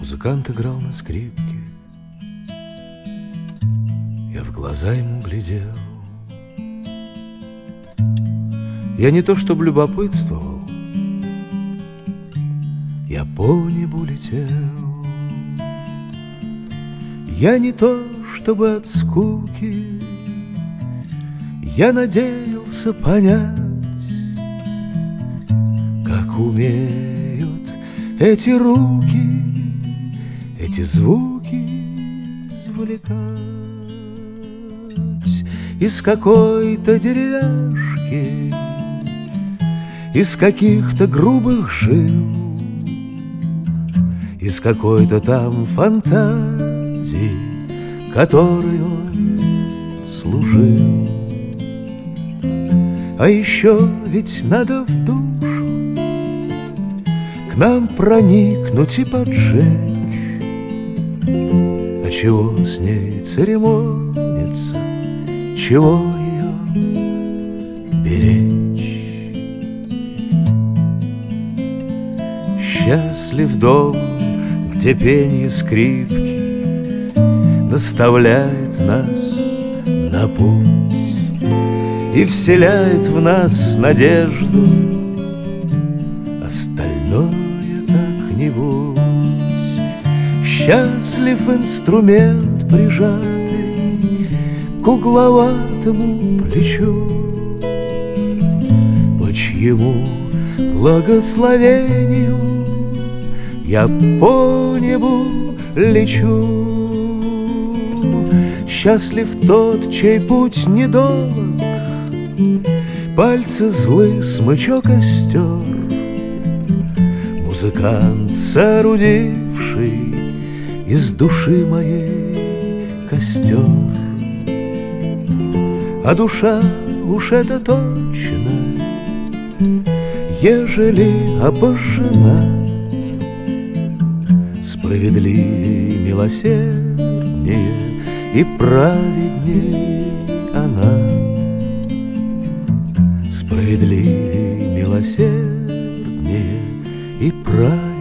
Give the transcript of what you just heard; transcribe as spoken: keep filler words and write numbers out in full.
Музыкант играл на скрипке. Я в глаза ему глядел. Я не то чтобы любопытствовал, я по небу летел. Я не то чтобы от скуки, я надеялся понять, как умеют эти руки эти звуки извлекать из какой-то деревяшки, из каких-то грубых жил, из какой-то там фантазии, которой он служил. А еще ведь надо в душу к нам проникнуть и поджечь. А чего с ней церемониться, чего ее беречь? Счастлив дом, где пенье скрипки наставляет нас на путь и вселяет в нас надежду. Остальное как-нибудь. Счастлив инструмент, прижатый к угловатому плечу, по чьему благословению я по небу лечу. Счастлив тот, чей путь недолг, пальцы злы, смычок остер, музыкант, соорудивший из души моей костер. А душа уж это точно, ежели обожжена, справедливее, милосерднее и праведней она. Справедливее, милосерднее и праведней